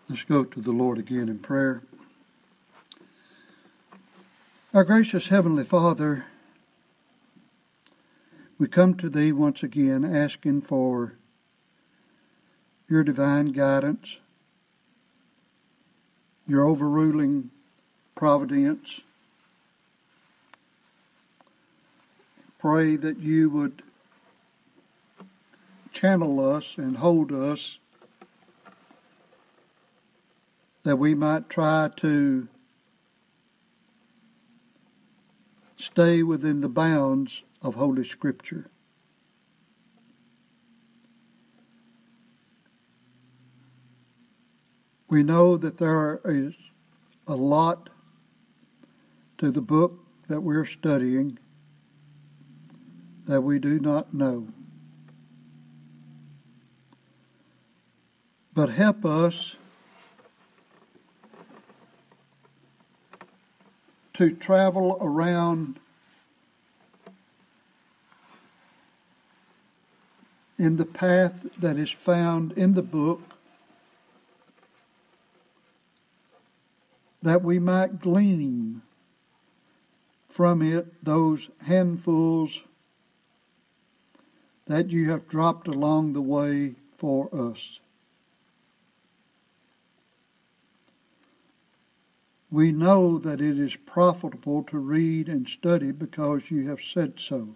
Let's go to the Lord again in prayer. Our gracious Heavenly Father, we come to Thee once again asking for Your divine guidance, Your overruling providence. Pray that You would channel us and hold us, that we might try to stay within the bounds of Holy Scripture. We know that there is a lot to the book that we're studying that we do not know. But help us to travel around in the path that is found in the book, that we might glean from it those handfuls that You have dropped along the way for us. We know that it is profitable to read and study because You have said so.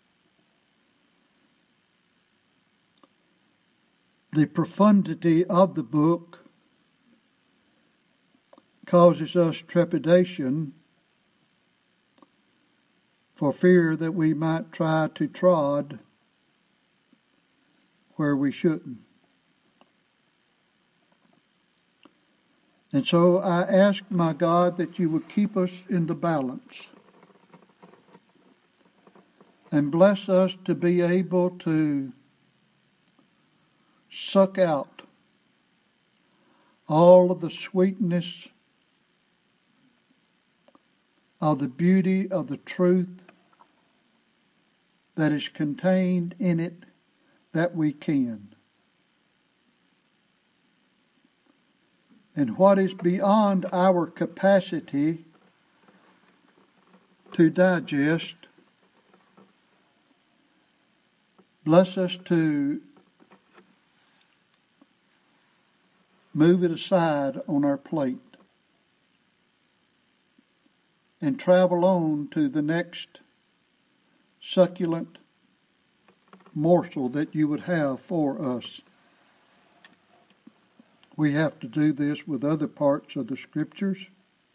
The profundity of the book causes us trepidation for fear that we might try to trod where we shouldn't. And so I ask, my God, that You would keep us in the balance and bless us to be able to suck out all of the sweetness of the beauty of the truth that is contained in it that we can. And what is beyond our capacity to digest, bless us to move it aside on our plate and travel on to the next succulent morsel that You would have for us. We have to do this with other parts of the Scriptures.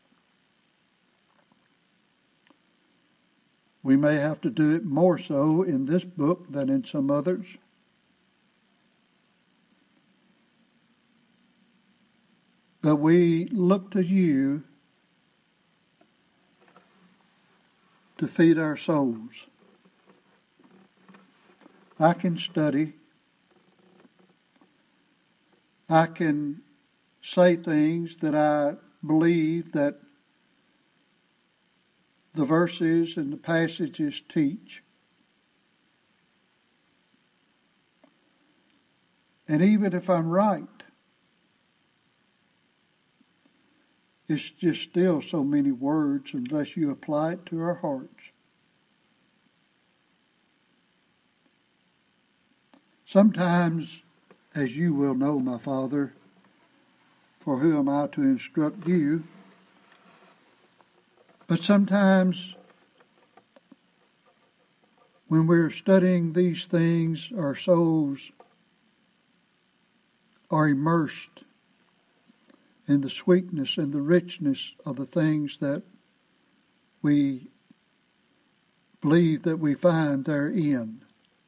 We may have to do it more so in this book than in some others. But we look to You to feed our souls. I can study. I can say things that I believe that the verses and the passages teach. And even if I'm right, it's just still so many words unless You apply it to our hearts. Sometimes, as You will know, my Father, for who am I to instruct You? But sometimes when we're studying these things, our souls are immersed in the sweetness and the richness of the things that we believe that we find therein.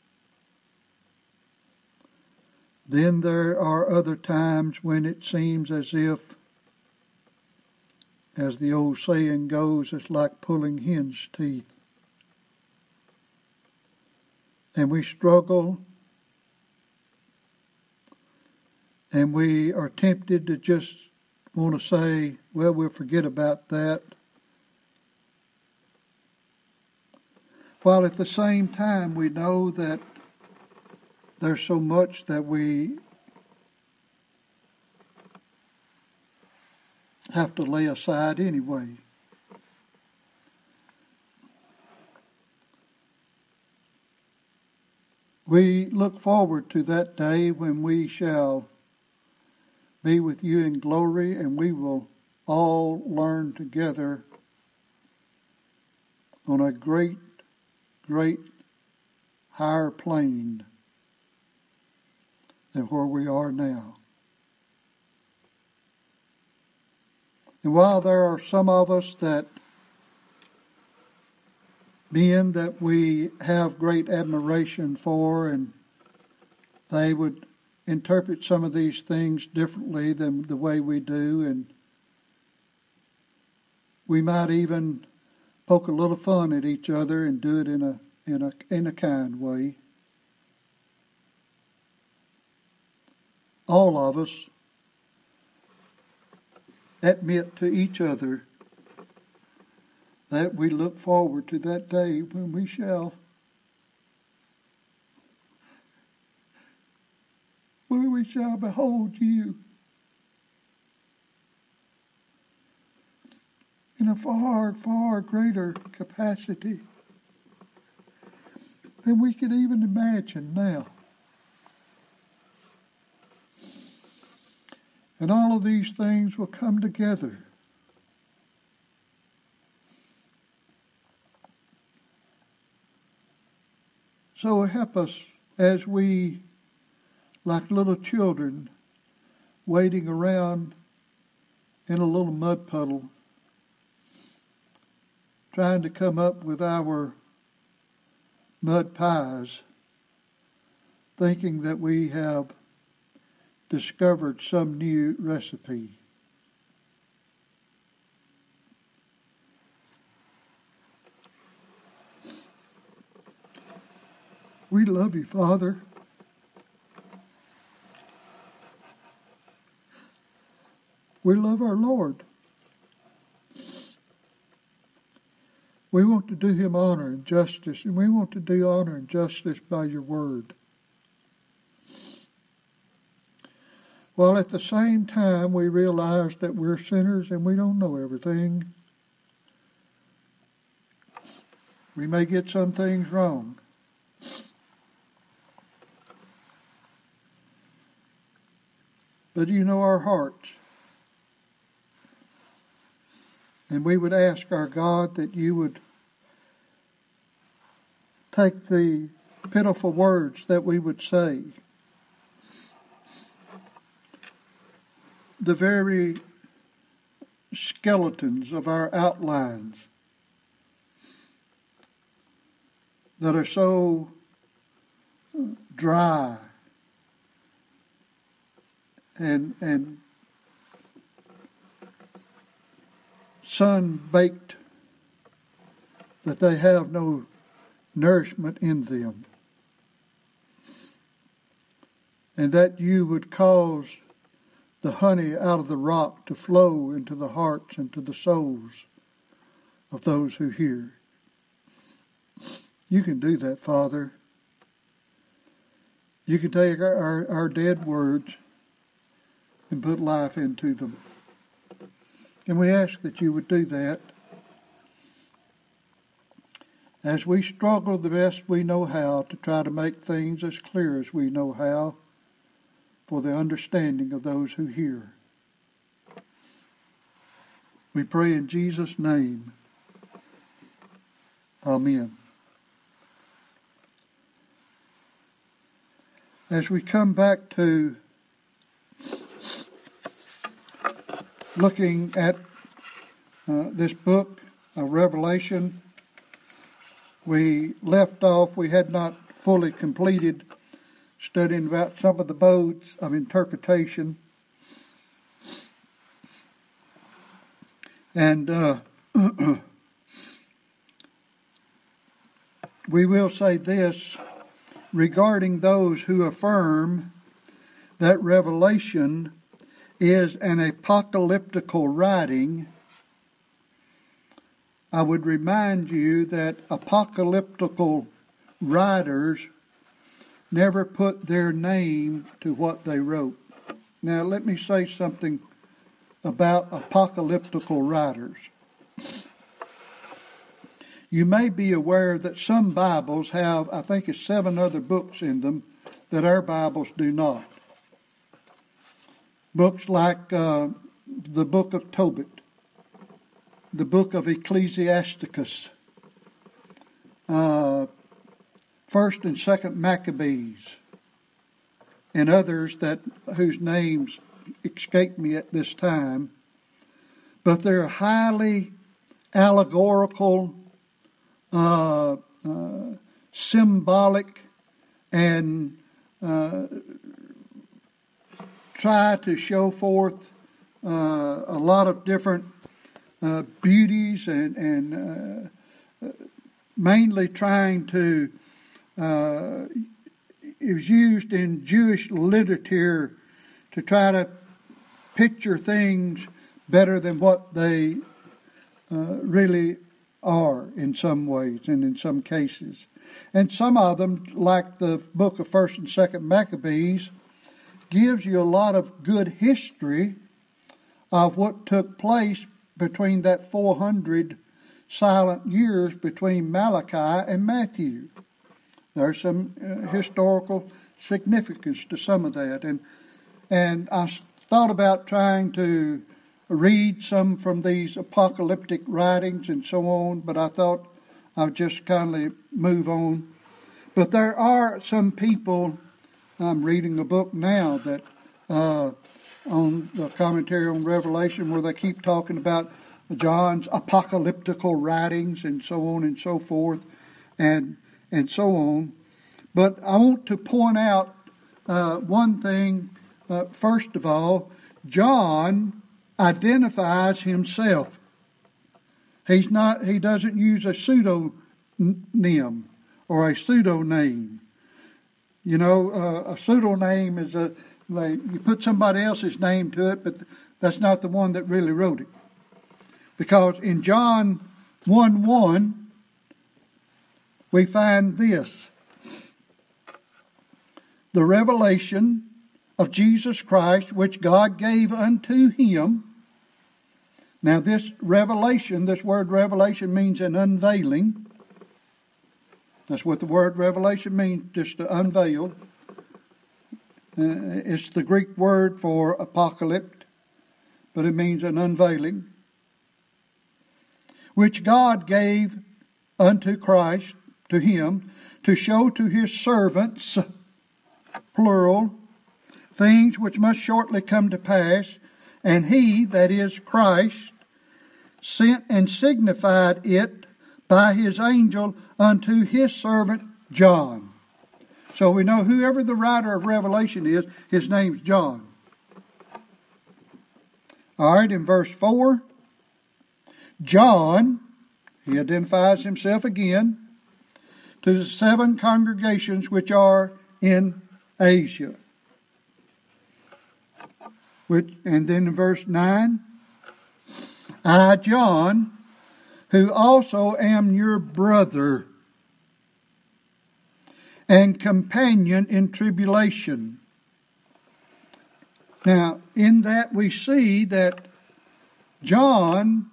Then there are other times when it seems as if, as the old saying goes, it's like pulling hen's teeth. And we struggle, and we are tempted to just want to say, well, we'll forget about that. While at the same time we know that there's so much that we have to lay aside anyway. We look forward to that day when we shall be with you in glory, and we will all learn together on a great, great higher plane than where we are now. And while there are some of us men that we have great admiration for, and they would interpret some of these things differently than the way we do, and we might even poke a little fun at each other and do it in a kind way. All of us admit to each other that we look forward to that day when we shall behold you in a far, far greater capacity than we could even imagine now. And all of these things will come together. So help us as we, like little children, waiting around in a little mud puddle, trying to come up with our mud pies, thinking that we have discovered some new recipe. We love you, Father. We love our Lord. We want to do him honor and justice, and we want to do honor and justice by your word. While at the same time we realize that we're sinners and we don't know everything. We may get some things wrong. But you know our hearts. And we would ask our God that you would take the pitiful words that we would say, the very skeletons of our outlines that are so dry and sun-baked, that they have no nourishment in them. And that you would cause the honey out of the rock to flow into the hearts and to the souls of those who hear. You can do that, Father. You can take our dead words and put life into them. And we ask that you would do that as we struggle the best we know how to try to make things as clear as we know how for the understanding of those who hear. We pray in Jesus' name. Amen. As we come back to looking at this book of Revelation, we left off, we had not fully completed studying about some of the modes of interpretation. And we will say this regarding those who affirm that Revelation is an apocalyptical writing. I would remind you that apocalyptical writers never put their name to what they wrote. Now, let me say something about apocalyptical writers. You may be aware that some Bibles have, I think it's 7 other books in them that our Bibles do not. Books like the book of Tobit, the book of Ecclesiasticus, 1st and 2nd Maccabees, and others whose names escape me at this time. But they're highly allegorical, symbolic, and try to show forth a lot of different beauties and mainly trying to, it was used in Jewish literature to try to picture things better than what they really are in some ways and in some cases. And some of them, like the book of 1st and 2nd Maccabees, gives you a lot of good history of what took place between that 400 silent years between Malachi and Matthew. There's some historical significance to some of that. And I thought about trying to read some from these apocalyptic writings and so on, but I thought I'd just kindly move on. But there are some people, I'm reading a book now that on the commentary on Revelation, where they keep talking about John's apocalyptical writings and so on and so forth and so on. But I want to point out one thing. First of all, John identifies himself. He doesn't use a pseudonym or a pseudonym. You know, a pseudonym is you put somebody else's name to it, but that's not the one that really wrote it. Because in John 1:1, we find this: the revelation of Jesus Christ, which God gave unto him. Now this revelation, this word revelation means an unveiling. That's what the word revelation means, just to unveil. It's the Greek word for apocalypse, but it means an unveiling. Which God gave unto Christ, to him, to show to his servants, plural, things which must shortly come to pass. And he, that is Christ, sent and signified it by his angel unto his servant John. So we know whoever the writer of Revelation is, his name's John. All right, in verse 4, John, he identifies himself again, to the 7 congregations which are in Asia. And then in verse 9, I, John, who also am your brother and companion in tribulation. Now, in that we see that John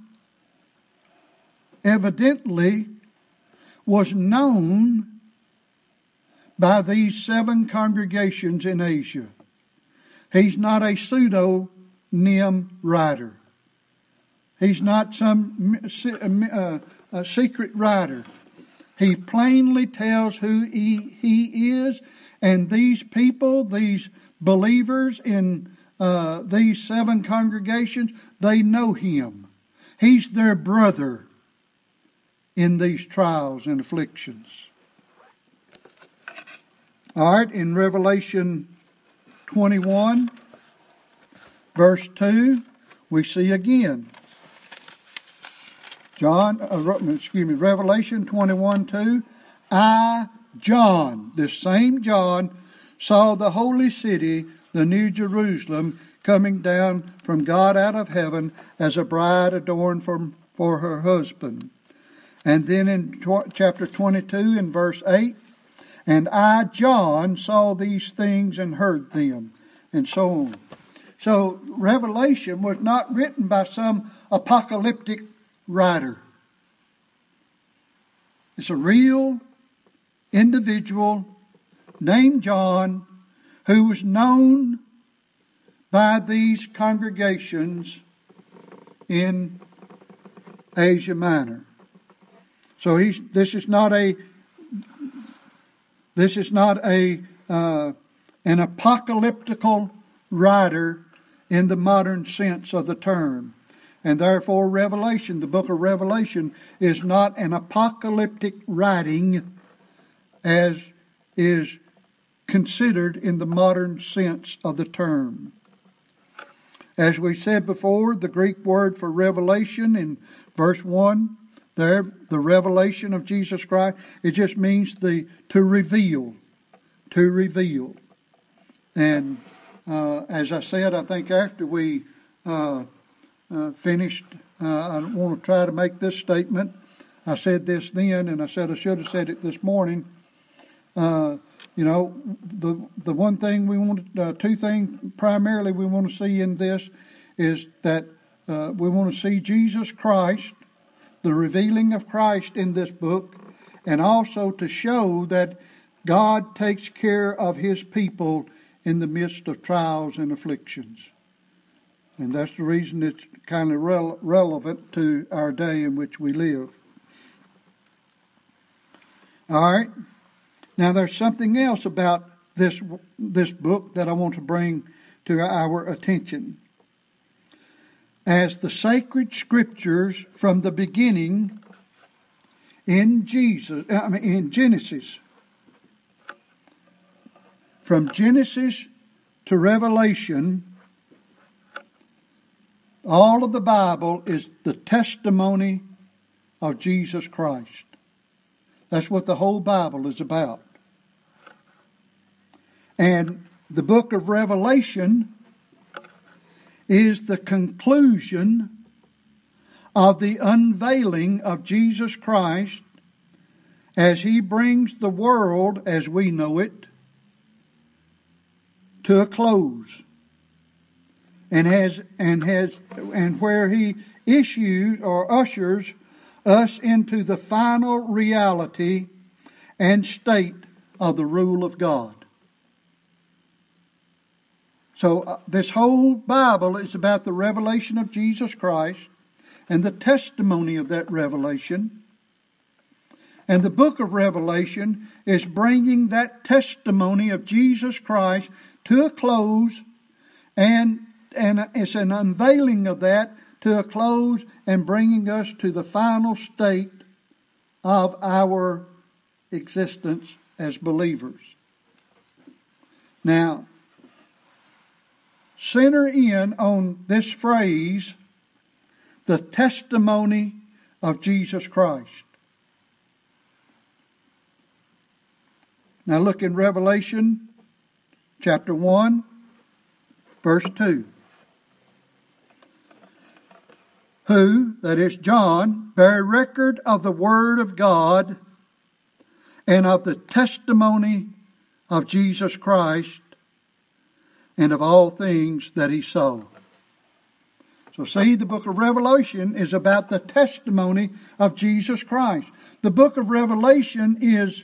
evidently was known by these 7 congregations in Asia. He's not a pseudonym writer. He's not some secret writer. He plainly tells who he is, and these people, these believers in these 7 congregations, they know him. He's their brother in these trials and afflictions. All right, in Revelation 21, verse 2, we see again. Revelation 21:2. I, John, this same John, saw the holy city, the New Jerusalem, coming down from God out of heaven as a bride adorned for her husband. And then in chapter 22 in verse 8, and I, John, saw these things and heard them, and so on. So Revelation was not written by some apocalyptic writer. It's a real individual named John who was known by these congregations in Asia Minor. So this is not an apocalyptical writer in the modern sense of the term. And therefore Revelation, the book of Revelation, is not an apocalyptic writing as is considered in the modern sense of the term. As we said before, the Greek word for revelation in verse 1, there, the revelation of Jesus Christ, it just means to reveal. To reveal. And as I said, I think after we finished, I want to try to make this statement. I said this then, and I said I should have said it this morning. The one thing we want, two things primarily we want to see in this is that we want to see Jesus Christ, the revealing of Christ in this book, and also to show that God takes care of His people in the midst of trials and afflictions. And that's the reason it's kind of relevant to our day in which we live. All right. Now there's something else about this book that I want to bring to our attention. As the sacred scriptures from the beginning in Genesis, from Genesis to Revelation, all of the Bible is the testimony of Jesus Christ. That's what the whole Bible is about. And the book of Revelation is the conclusion of the unveiling of Jesus Christ as He brings the world as we know it to a close, and where He issues or ushers us into the final reality and state of the rule of God. So this whole Bible is about the revelation of Jesus Christ and the testimony of that revelation. And the book of Revelation is bringing that testimony of Jesus Christ to a close, and it's an unveiling of that to a close and bringing us to the final state of our existence as believers. Now, center in on this phrase, the testimony of Jesus Christ. Now look in Revelation chapter 1, verse 2. Who, that is John, bear record of the Word of God and of the testimony of Jesus Christ and of all things that he saw. So see, the book of Revelation is about the testimony of Jesus Christ. The book of Revelation is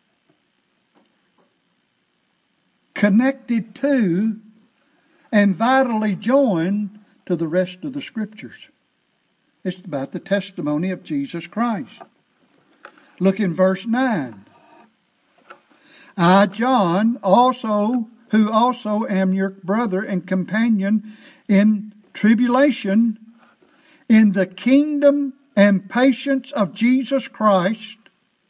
connected to and vitally joined to the rest of the Scriptures. It's about the testimony of Jesus Christ. Look in verse 9. I, John, who also am your brother and companion in tribulation, in the kingdom and patience of Jesus Christ,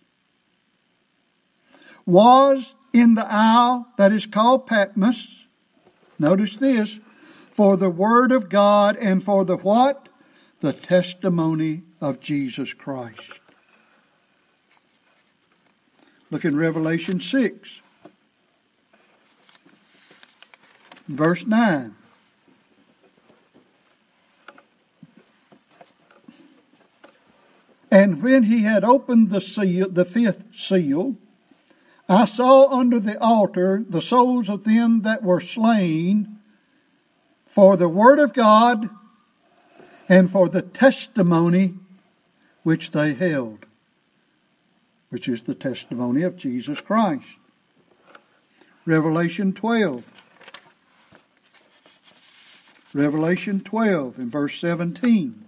was in the isle that is called Patmos. Notice this, for the word of God and for the what? The testimony of Jesus Christ. Look in Revelation 6, verse 9. And when he had opened the seal, the fifth seal, I saw under the altar the souls of them that were slain for the word of God and for the testimony which they held, which is the testimony of Jesus Christ. Revelation 12. Revelation 12 in verse 17.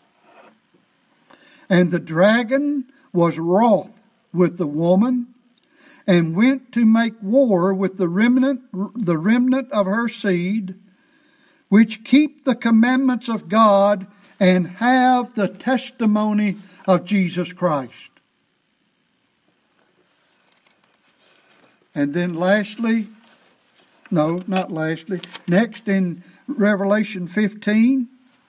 And the dragon was wroth with the woman, and went to make war with the remnant of her seed, which keep the commandments of God and have the testimony of Jesus Christ. And then next in Revelation 15,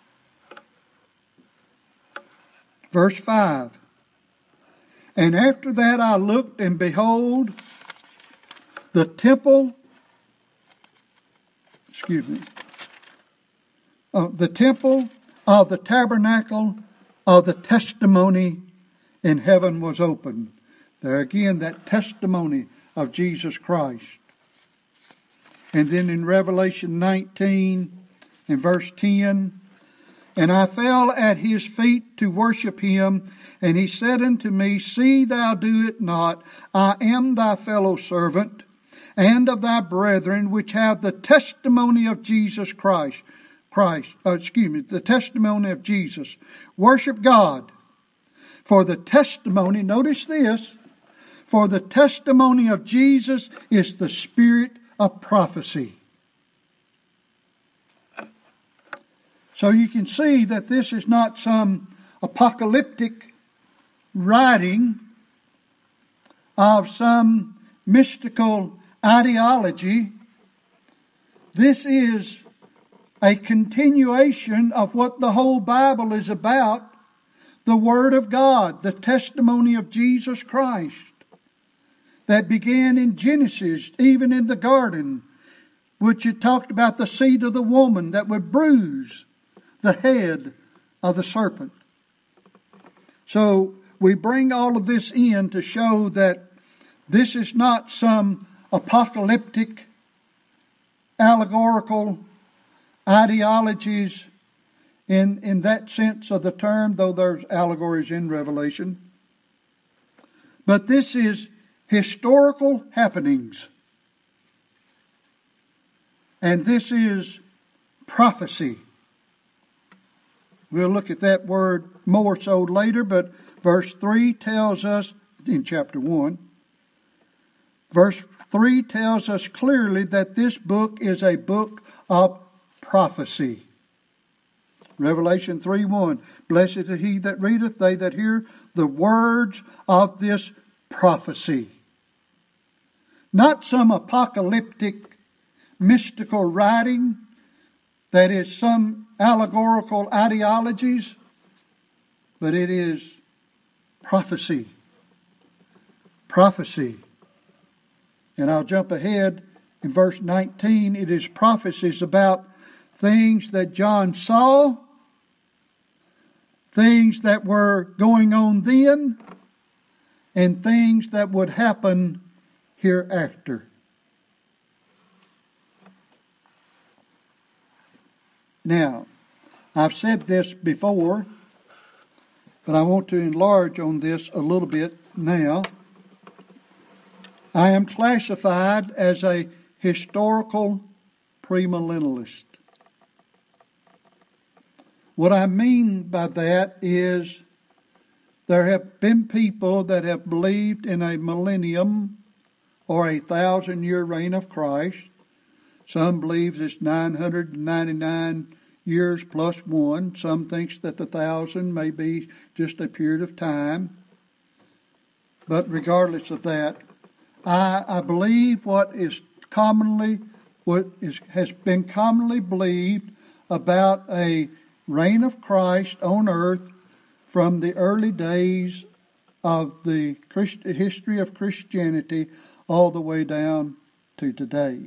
verse 5. And after that I looked, and behold, the temple of the tabernacle of the testimony in heaven was opened. There again, that testimony of Jesus Christ. And then in Revelation 19, in verse 10, and I fell at his feet to worship him, and he said unto me, See thou do it not. I am thy fellow servant, and of thy brethren which have the testimony of Jesus Christ. The testimony of Jesus. Worship God. For the testimony, notice this, for the testimony of Jesus is the spirit of prophecy. So you can see that this is not some apocalyptic writing of some mystical ideology. This is a continuation of what the whole Bible is about, the Word of God, the testimony of Jesus Christ, that began in Genesis, even in the garden, which it talked about the seed of the woman that would bruise the head of the serpent. So we bring all of this in to show that this is not some apocalyptic, allegorical ideologies in that sense of the term, though there's allegories in Revelation. But this is historical happenings. And this is prophecy. We'll look at that word more so later, but verse 3 tells us, in chapter 1, verse 3 tells us clearly that this book is a book of prophecy. Revelation 3:1, Blessed is he that readeth, they that hear the words of this prophecy. Not some apocalyptic, mystical writing that is some allegorical ideologies, but it is prophecy. Prophecy. And I'll jump ahead in verse 19. It is prophecies about things that John saw, things that were going on then, and things that would happen hereafter. Now, I've said this before, but I want to enlarge on this a little bit now. I am classified as a historical premillennialist. What I mean by that is there have been people that have believed in a millennium or 1,000-year reign of Christ. Some believe it's 999 years plus one. Some thinks that the 1,000 may be just a period of time. But regardless of that, I believe what has been commonly believed about a reign of Christ on earth from the early days of the history of Christianity all the way down to today.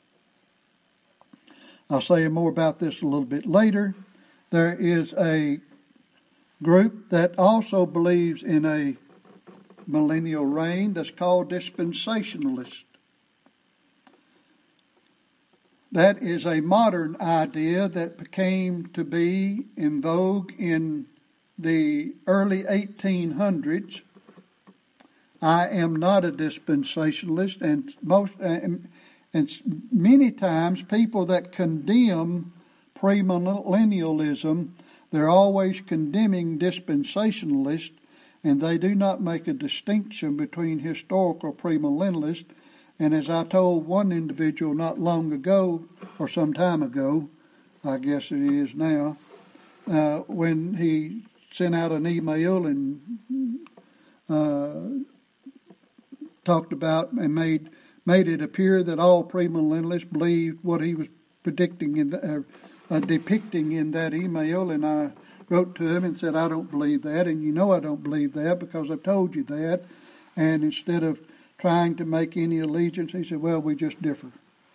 I'll say more about this a little bit later. There is a group that also believes in a millennial reign that's called dispensationalist. That is a modern idea that came to be in vogue in the early 1800s. I am not a dispensationalist, and many times people that condemn premillennialism, they're always condemning dispensationalists, and they do not make a distinction between historical premillennialists. And as I told one individual not long ago, or some time ago, I guess it is now, when he sent out an email and talked about and made it appear that all premillennialists believed what he was predicting depicting in that email, and I wrote to him and said, I don't believe that, and you know I don't believe that because I've told you that. And instead of trying to make any allegiance, he said, well, we just differ.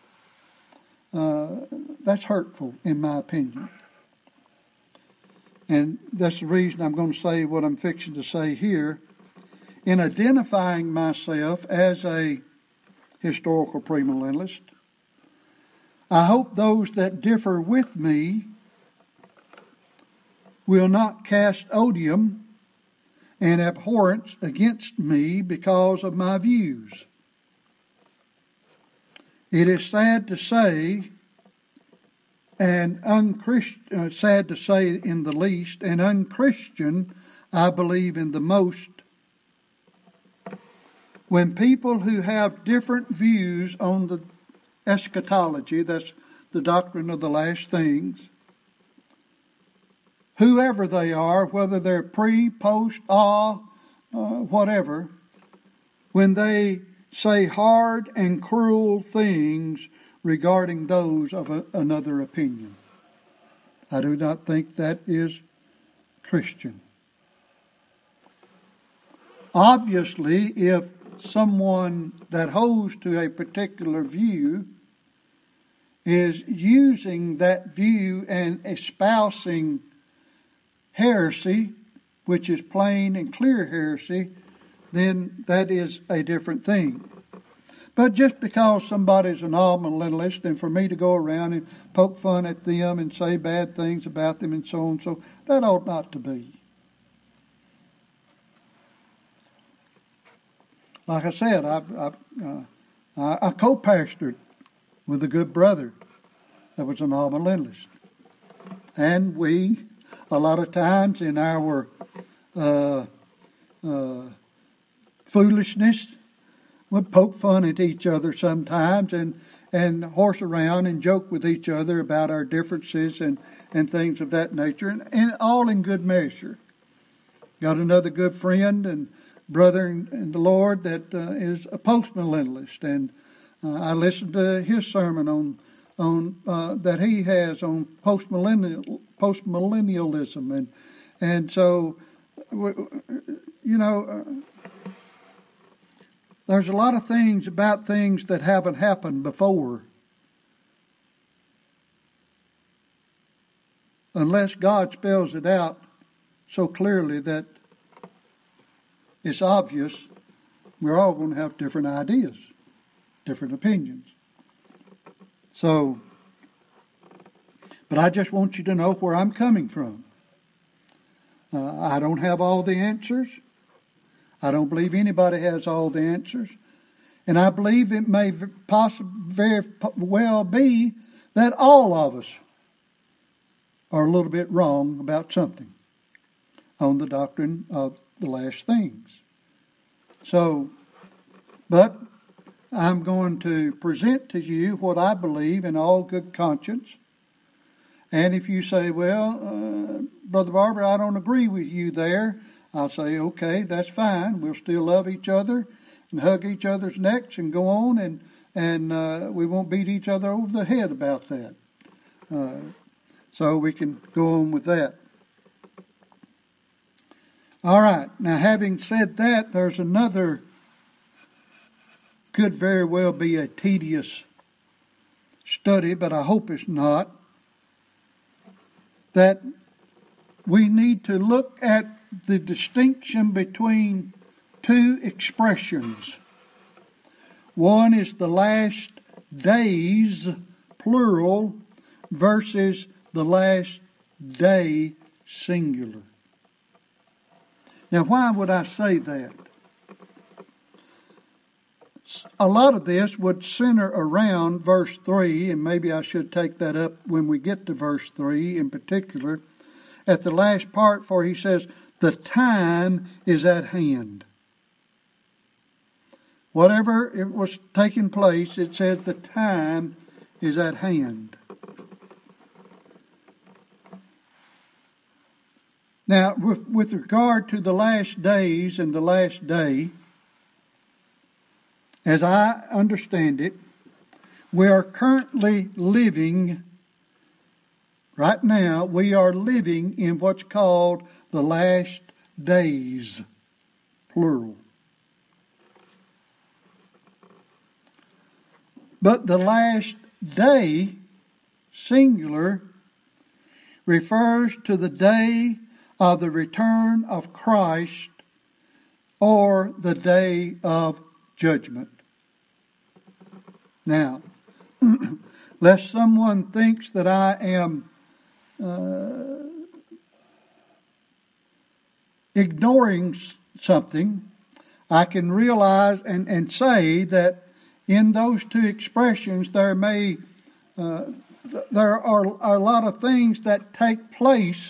That's hurtful, in my opinion. And that's the reason I'm going to say what I'm fixing to say here. In identifying myself as a historical premillennialist, I hope those that differ with me will not cast odium and abhorrence against me because of my views. It is sad to say, and sad to say in the least, and unchristian, I believe in the most, when people who have different views on the eschatology, that's the doctrine of the last things, whoever they are, whether they're pre, post, whatever, when they say hard and cruel things regarding those of another opinion, I do not think that is Christian. Obviously, if someone that holds to a particular view is using that view and espousing heresy, which is plain and clear heresy, then that is a different thing. But just because somebody's an all-millennialist, and for me to go around and poke fun at them and say bad things about them and so on, so that ought not to be. Like I said, I co-pastored with a good brother that was an all-millennialist. And we, a lot of times in our foolishness, would poke fun at each other sometimes and horse around and joke with each other about our differences and things of that nature, and all in good measure. Got another good friend and brother in the Lord that is a postmillennialist, and I listened to his sermon on that he has on postmillennialism, and so there's a lot of things about things that haven't happened before, unless God spells it out so clearly that it's obvious. We're all going to have different ideas, different opinions. So, but I just want you to know where I'm coming from. I don't have all the answers. I don't believe anybody has all the answers. And I believe it may very well be that all of us are a little bit wrong about something on the doctrine of the last things. So, but I'm going to present to you what I believe in all good conscience. And if you say, well, Brother Barber, I don't agree with you there, I'll say, okay, that's fine. We'll still love each other and hug each other's necks and go on, and we won't beat each other over the head about that. So we can go on with that. All right. Now, having said that, there's another, could very well be a tedious study, but I hope it's not, that we need to look at the distinction between two expressions. One is the last days plural versus the last day singular. Now, why would I say that? A lot of this would center around verse 3, and maybe I should take that up when we get to verse 3 in particular, at the last part, for he says, the time is at hand. Whatever it was taking place, it says the time is at hand. Now, with regard to the last days and the last day, as I understand it, we are currently living, right now, we are living in what's called the last days, plural. But the last day, singular, refers to the day of the return of Christ or the day of judgment. Now, lest someone thinks that I am ignoring something, I can realize and say that in those two expressions there are a lot of things that take place,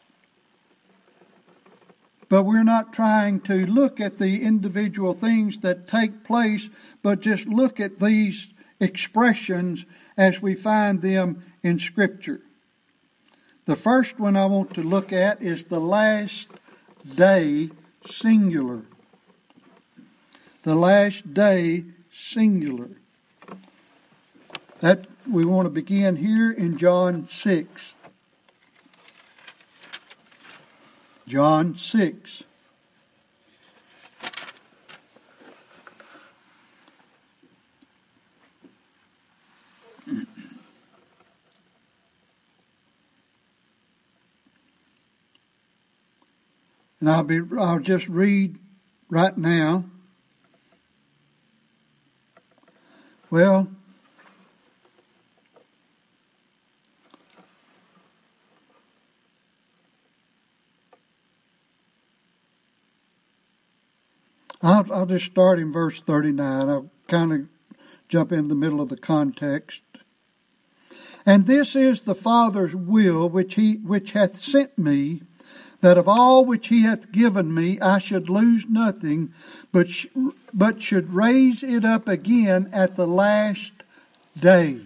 but we're not trying to look at the individual things that take place, but just look at these expressions as we find them in Scripture. The first one I want to look at is the last day, singular. The last day, singular. That we want to begin here in John 6. John 6. And I'll just read right now. Well, I'll just start in verse 39. I'll kind of jump in the middle of the context. And this is the Father's will which hath sent me, that of all which he hath given me I should lose nothing, but should raise it up again at the last day.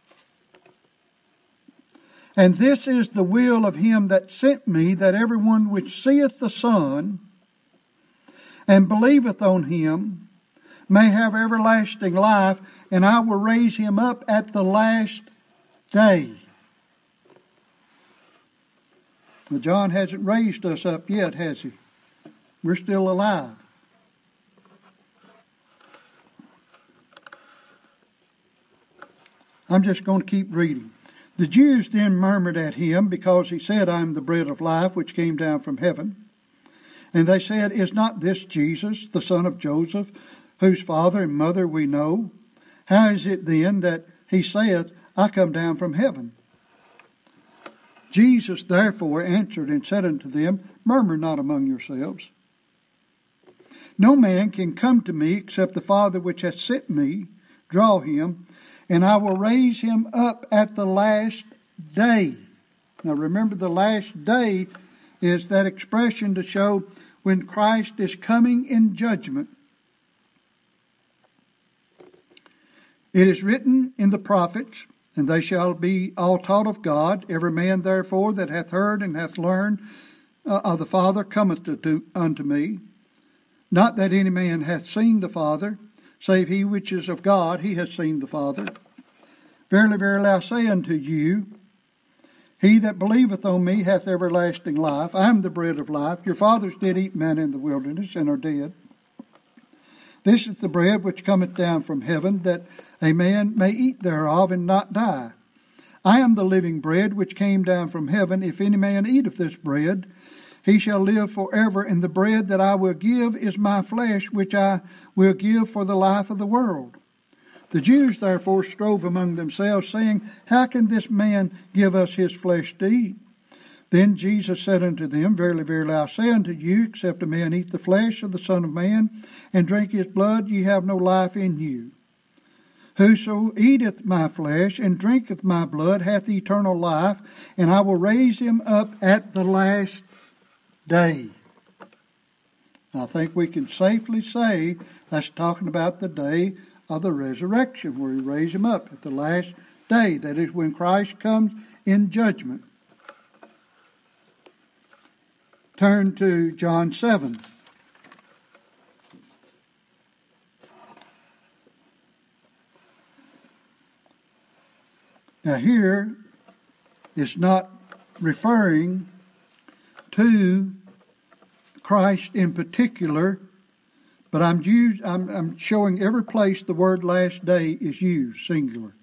And this is the will of him that sent me, that everyone which seeth the Son and believeth on him may have everlasting life, and I will raise him up at the last day. Well, John hasn't raised us up yet, has he? We're still alive. I'm just going to keep reading. The Jews then murmured at him, because he said, I am the bread of life, which came down from heaven. And they said, is not this Jesus, the son of Joseph, whose father and mother we know? How is it then that he saith, I come down from heaven? Jesus therefore answered and said unto them, murmur not among yourselves. No man can come to me except the Father which hath sent me draw him, and I will raise him up at the last day. Now remember, the last day is that expression to show when Christ is coming in judgment. It is written in the prophets, and they shall be all taught of God. Every man therefore that hath heard and hath learned of the Father cometh unto me. Not that any man hath seen the Father, save he which is of God, he hath seen the Father. Verily, verily, I say unto you, he that believeth on me hath everlasting life. I am the bread of life. Your fathers did eat manna in the wilderness, and are dead. This is the bread which cometh down from heaven, that a man may eat thereof and not die. I am the living bread which came down from heaven. If any man eat of this bread, he shall live forever. And the bread that I will give is my flesh, which I will give for the life of the world. The Jews therefore strove among themselves, saying, How can this man give us his flesh to eat? Then Jesus said unto them, Verily, verily, I say unto you, except a man eat the flesh of the Son of Man, and drink his blood, ye have no life in you. Whoso eateth my flesh, and drinketh my blood, hath eternal life, and I will raise him up at the last day. I think we can safely say that's talking about the day of the resurrection, where he raised him up at the last day. That is when Christ comes in judgment. Turn to John 7. Now here, it's not referring to Christ in particular, but I'm showing every place the word last day is used, singular.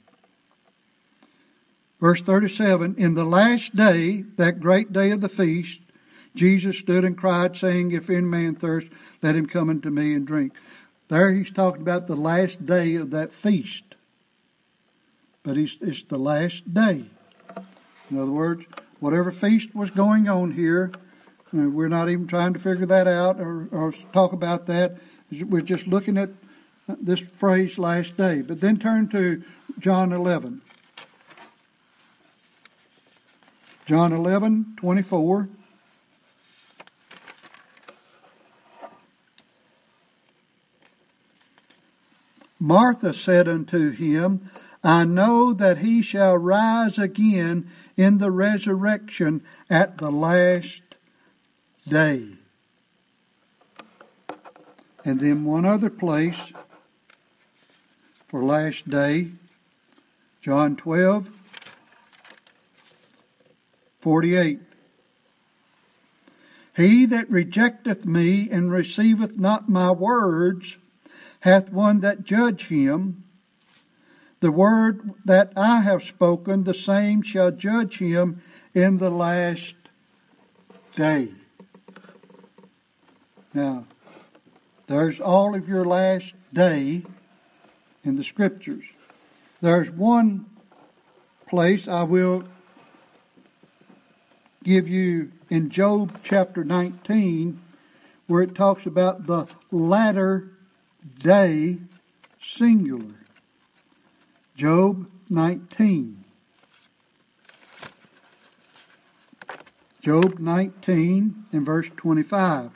Verse 37, In the last day, that great day of the feast, Jesus stood and cried, saying, If any man thirst, let him come unto me and drink. There he's talking about the last day of that feast. But it's the last day. In other words, whatever feast was going on here, we're not even trying to figure that out or talk about that. We're just looking at this phrase, last day. But then turn to John 11. John 11:24. Martha said unto him, I know that he shall rise again in the resurrection at the last day. And then one other place for last day, John 12:48. He that rejecteth me and receiveth not my words hath one that judge him. The word that I have spoken, the same shall judge him in the last day. Now, there's all of your last day in the Scriptures. There's one place I will give you in Job chapter 19 where it talks about the latter day singular. Job 19. Job 19 and verse 25.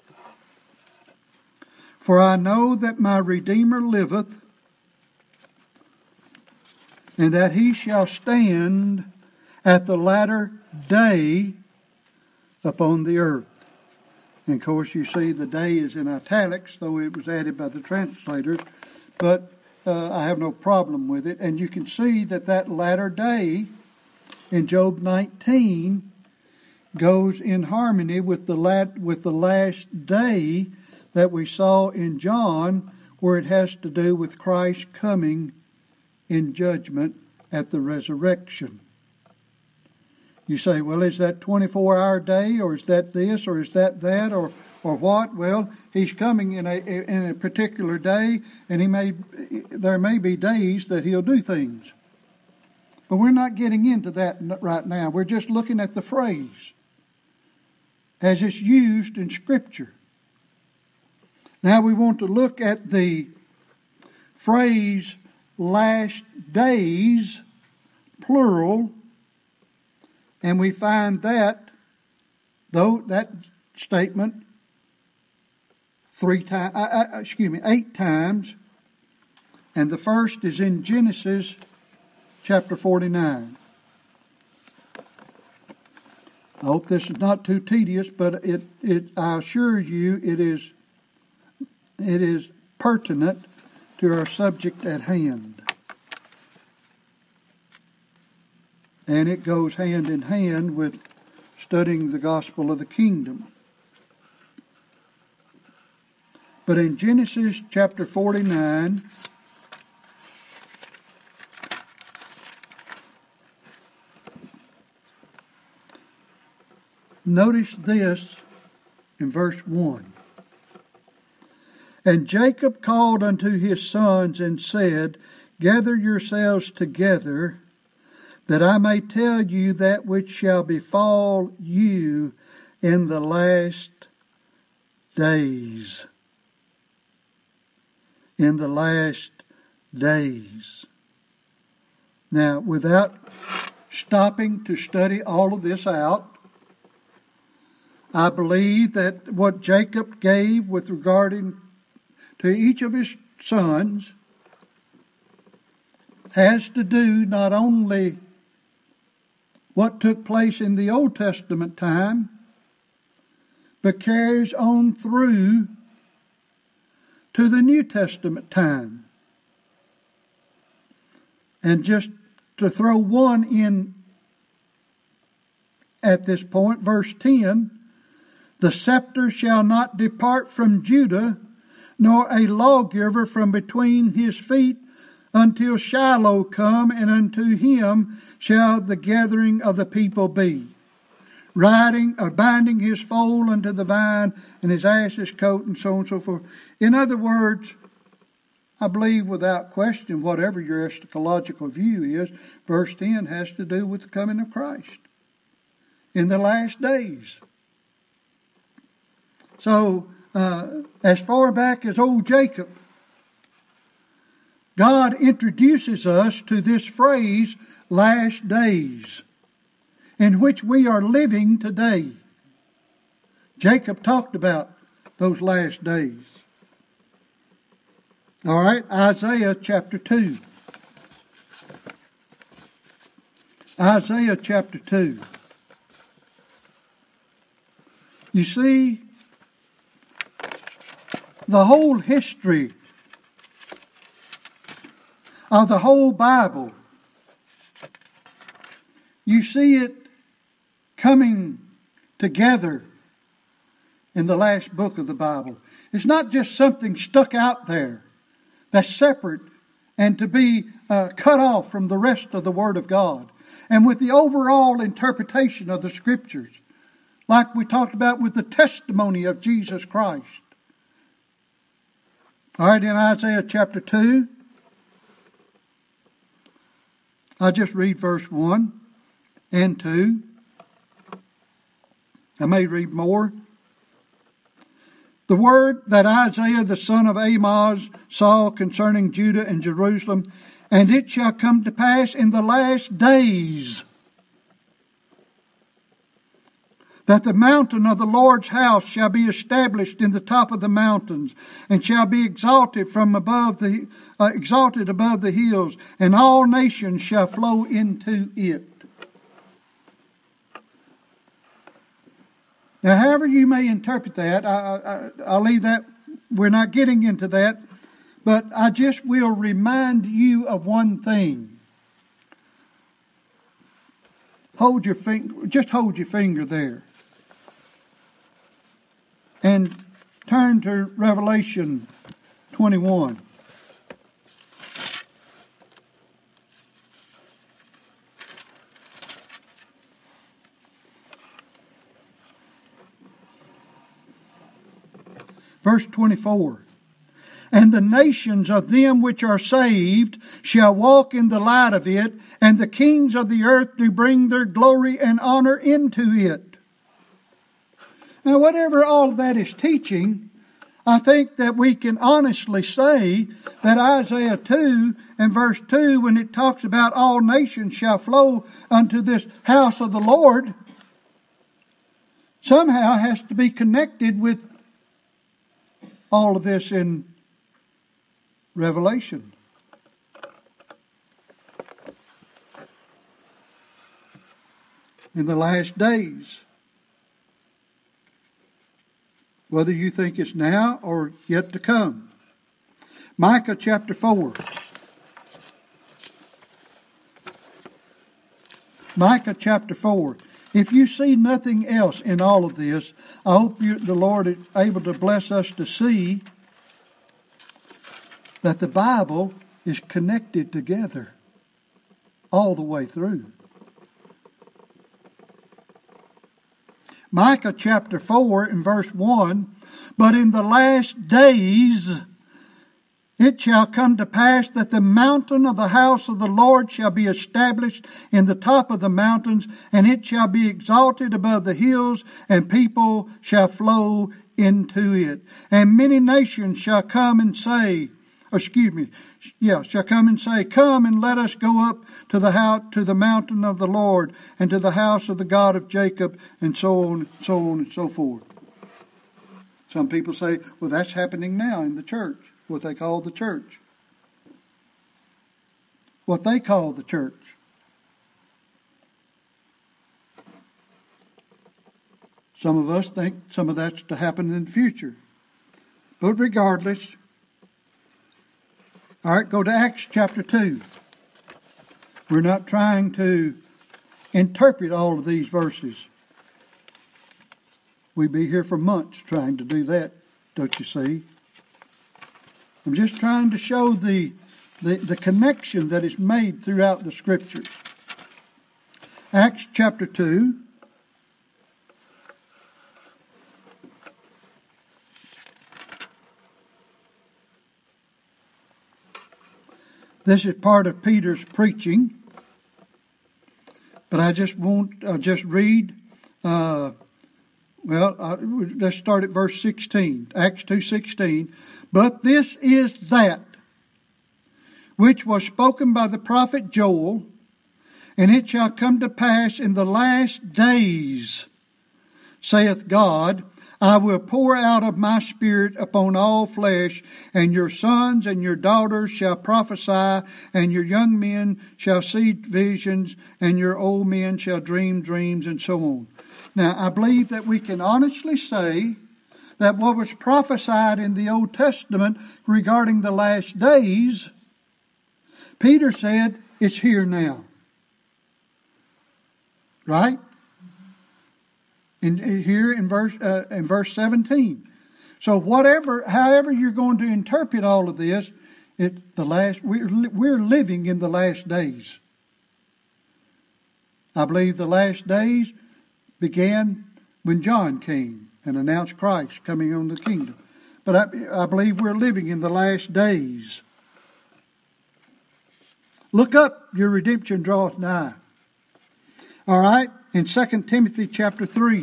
For I know that my Redeemer liveth, and that he shall stand at the latter day upon the earth. And of course you see the day is in italics, though it was added by the translators, but I have no problem with it. And you can see that latter day in Job 19 goes in harmony with the last day that we saw in John, where it has to do with Christ coming in judgment at the resurrection. You say, well, is that 24-hour day, or is that this, or is that that, or what? Well, he's coming in a particular day, and there may be days that he'll do things. But we're not getting into that right now. We're just looking at the phrase as it's used in Scripture. Now we want to look at the phrase last days, plural, and we find that statement 8 times, and the first is in Genesis chapter 49. I hope this is not too tedious, but I assure you it is pertinent to our subject at hand. And it goes hand in hand with studying the gospel of the kingdom. But in Genesis chapter 49, notice this in verse 1. And Jacob called unto his sons and said, Gather yourselves together, that I may tell you that which shall befall you in the last days. In the last days. Now, without stopping to study all of this out, I believe that what Jacob gave with regarding to each of his sons has to do not only what took place in the Old Testament time, but carries on through to the New Testament time. And just to throw one in at this point, verse 10, the scepter shall not depart from Judah, nor a lawgiver from between his feet, until Shiloh come, and unto him shall the gathering of the people be. Riding or binding his foal unto the vine, and his ass's coat, and so on and so forth. In other words, I believe without question, whatever your eschatological view is, verse 10 has to do with the coming of Christ in the last days. So, as far back as old Jacob, God introduces us to this phrase, last days, in which we are living today. Jacob talked about those last days. All right, Isaiah chapter 2. Isaiah chapter 2. You see, the whole history of the whole Bible, you see it coming together in the last book of the Bible. It's not just something stuck out there that's separate and to be cut off from the rest of the Word of God. And with the overall interpretation of the Scriptures, like we talked about with the testimony of Jesus Christ. All right, in Isaiah chapter 2, I'll just read verse 1 and 2. I may read more. The word that Isaiah the son of Amoz saw concerning Judah and Jerusalem, and it shall come to pass in the last days that the mountain of the Lord's house shall be established in the top of the mountains, and shall be exalted above the hills, and all nations shall flow into it. Now, however you may interpret that, I'll leave that. We're not getting into that. But I just will remind you of one thing. Hold your finger there. And turn to Revelation 21. Verse 24. And the nations of them which are saved shall walk in the light of it, and the kings of the earth do bring their glory and honor into it. Now, whatever all of that is teaching, I think that we can honestly say that Isaiah 2 and verse 2, when it talks about all nations shall flow unto this house of the Lord, somehow has to be connected with all of this in Revelation. In the last days. Whether you think it's now or yet to come. Micah chapter 4. Micah chapter 4. If you see nothing else in all of this, I hope the Lord is able to bless us to see that the Bible is connected together all the way through. Micah chapter 4 and verse 1, but in the last days it shall come to pass that the mountain of the house of the Lord shall be established in the top of the mountains, and it shall be exalted above the hills, and people shall flow into it. And many nations shall come and say, shall come and say, come and let us go up to the mountain of the Lord, and to the house of the God of Jacob, and so on, so on, and so forth. Some people say, well, that's happening now in the church, what they call the church. What they call the church. Some of us think some of that's to happen in the future. But regardless, all right, go to Acts chapter 2. We're not trying to interpret all of these verses. We'd be here for months trying to do that, don't you see? I'm just trying to show the connection that is made throughout the Scriptures. Acts chapter 2. This is part of Peter's preaching, but I just read. Let's start at verse 16, Acts 2:16. But this is that which was spoken by the prophet Joel, and it shall come to pass in the last days, saith God, I will pour out of my Spirit upon all flesh, and your sons and your daughters shall prophesy, and your young men shall see visions, and your old men shall dream dreams, and so on. Now, I believe that we can honestly say that what was prophesied in the Old Testament regarding the last days, Peter said, it's here now. Right? Here in verse 17. So however you're going to interpret all of this, we're living in the last days. I believe the last days began when John came and announced Christ coming on the kingdom. But I believe we're living in the last days. Look up, your redemption draweth nigh. All right, in 2 Timothy chapter 3.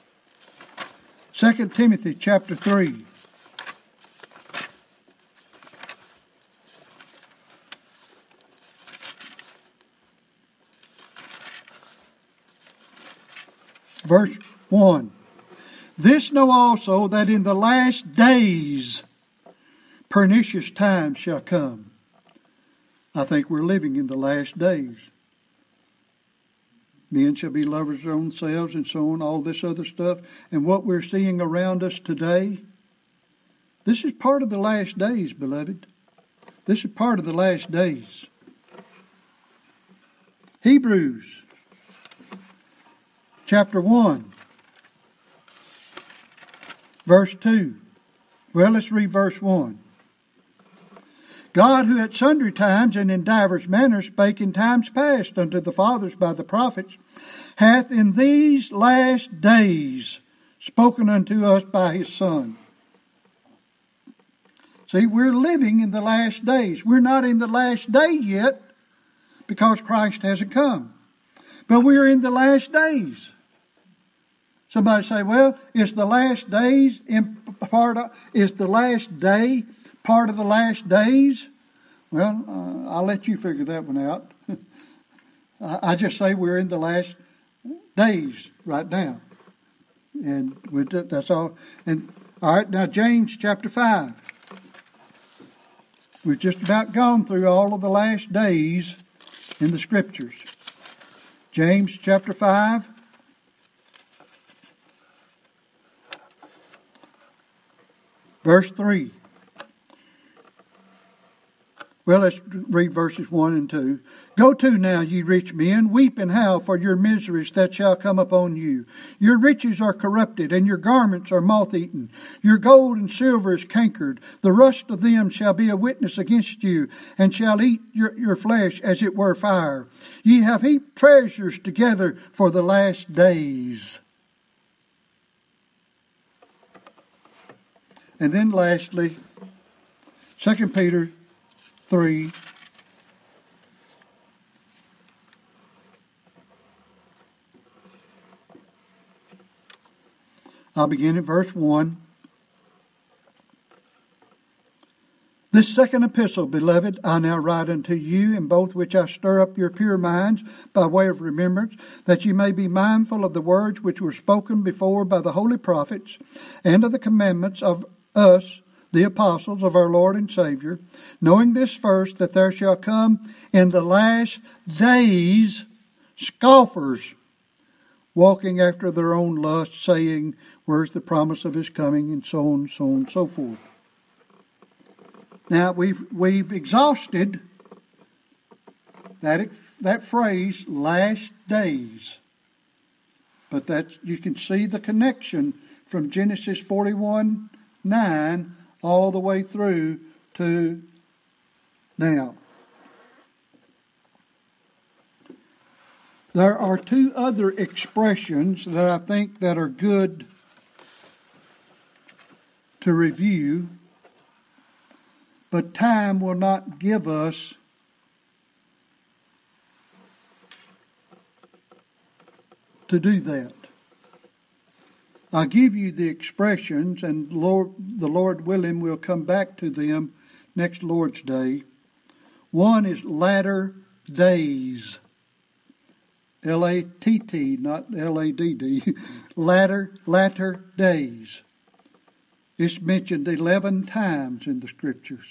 2 Timothy chapter 3. Verse 1. This know also that in the last days pernicious times shall come. I think we're living in the last days. Men shall be lovers of their own selves, and so on, all this other stuff. And what we're seeing around us today, this is part of the last days, beloved. This is part of the last days. Hebrews chapter 1, verse 2. Well, let's read verse 1. God, who at sundry times and in divers manners spake in times past unto the fathers by the prophets, hath in these last days spoken unto us by his Son. See, we're living in the last days. We're not in the last day yet because Christ hasn't come. But we're in the last days. Somebody say, well, is the last days is the last day part of the last days? Well, I'll let you figure that one out. I just say we're in the last days right now. And that's all. And all right, now James chapter 5. We've just about gone through all of the last days in the Scriptures. James chapter 5. Verse 3. Well, let's read verses 1 and 2. Go to now, ye rich men, weep and howl for your miseries that shall come upon you. Your riches are corrupted, and your garments are moth-eaten. Your gold and silver is cankered. The rust of them shall be a witness against you, and shall eat your flesh as it were fire. Ye have heaped treasures together for the last days. And then lastly, 2 Peter 3. I'll begin at verse 1. This second epistle, beloved, I now write unto you, in both which I stir up your pure minds by way of remembrance, that ye may be mindful of the words which were spoken before by the holy prophets, and of the commandments of us, the apostles of our Lord and Savior, knowing this first, that there shall come in the last days scoffers, walking after their own lusts, saying, where's the promise of his coming, and so on, so on, and so forth. Now, we've exhausted that phrase, last days. But you can see the connection from Genesis 41:9 all the way through to now. There are two other expressions that I think that are good to review, but time will not give us to do that. I'll give you the expressions, and the Lord willing, we'll come back to them next Lord's Day. One is latter days. L-A-T-T, not L-A-D-D. Latter days. It's mentioned 11 times in the Scriptures.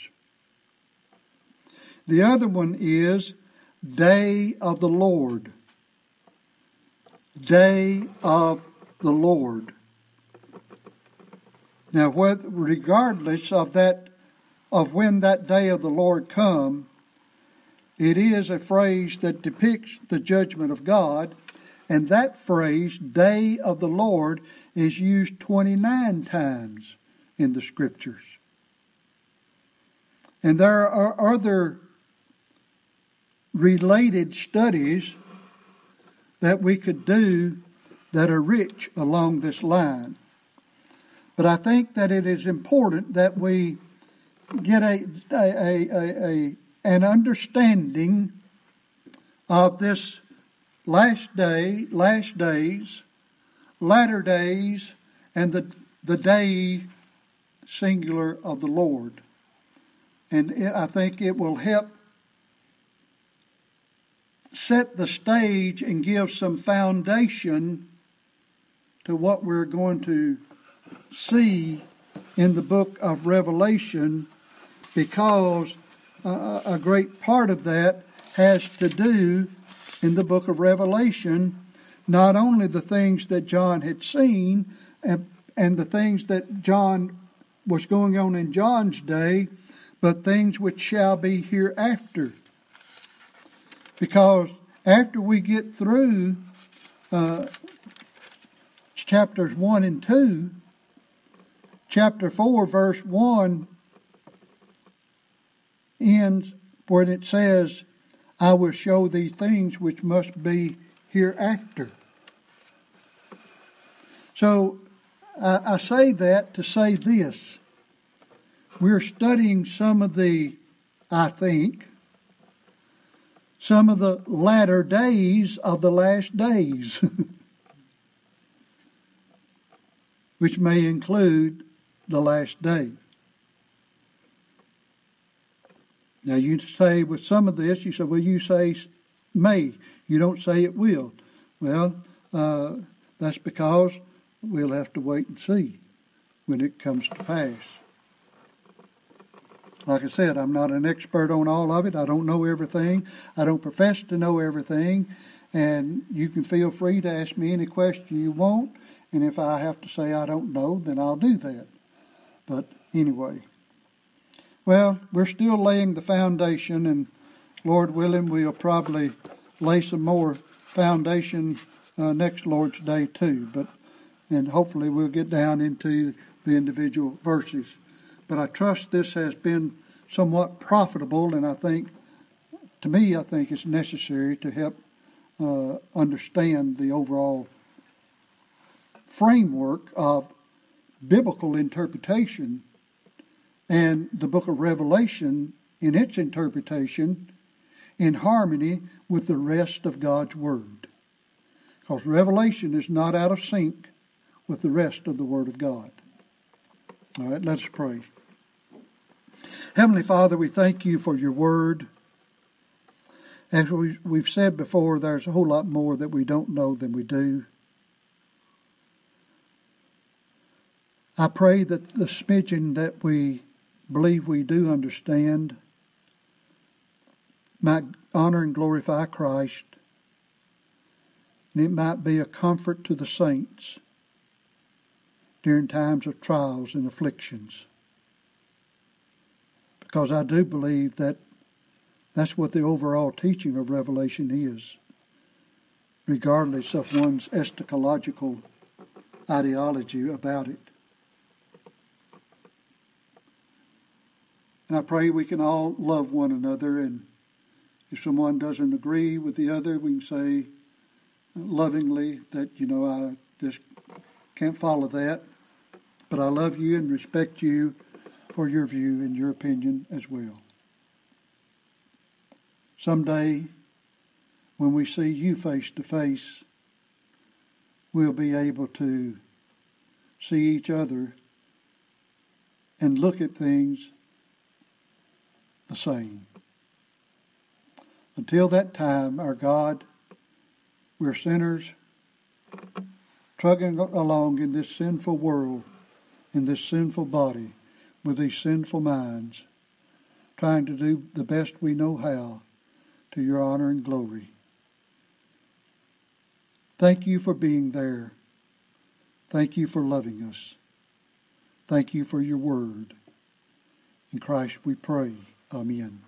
The other one is day of the Lord. Day of the Lord. Now, regardless of when that day of the Lord come, it is a phrase that depicts the judgment of God, and that phrase, day of the Lord, is used 29 times in the Scriptures. And there are other related studies that we could do that are rich along this line. But I think that it is important that we get an understanding of this last days, latter days, and the day singular of the Lord. And I think it will help set the stage and give some foundation to what we're going to see in the book of Revelation, because a great part of that has to do in the book of Revelation, not only the things that John had seen and the things that John was going on in John's day, but things which shall be hereafter. Because after we get through chapters 1 and 2, chapter 4, verse 1 ends when it says, I will show thee things which must be hereafter. So I say that to say this. We're studying some of the latter days of the last days, which may include the last day. Now you say with some of this, you say, well, you say may. You don't say it will. Well, that's because we'll have to wait and see when it comes to pass. Like I said, I'm not an expert on all of it. I don't know everything. I don't profess to know everything. And you can feel free to ask me any question you want. And if I have to say I don't know, then I'll do that. But anyway. Well, we're still laying the foundation, and Lord willing, we'll probably lay some more foundation next Lord's Day too. And hopefully we'll get down into the individual verses. But I trust this has been somewhat profitable, and I think it's necessary to help understand the overall framework of biblical interpretation and the book of Revelation in its interpretation in harmony with the rest of God's Word. Because Revelation is not out of sync with the rest of the Word of God. All right, let's pray. Heavenly Father, we thank you for your Word. As we've said before, there's a whole lot more that we don't know than we do. I pray that the smidgen that we believe we do understand might honor and glorify Christ, and it might be a comfort to the saints during times of trials and afflictions. Because I do believe that that's what the overall teaching of Revelation is, regardless of one's eschatological ideology about it. And I pray we can all love one another, and if someone doesn't agree with the other, we can say lovingly that, I just can't follow that, but I love you and respect you for your view and your opinion as well. Someday, when we see you face to face, we'll be able to see each other and look at things the same. Until that time, our God, we're sinners trudging along in this sinful world, in this sinful body, with these sinful minds, trying to do the best we know how to your honor and glory. Thank you for being there. Thank you for loving us. Thank you for your word. In Christ we pray. Amen.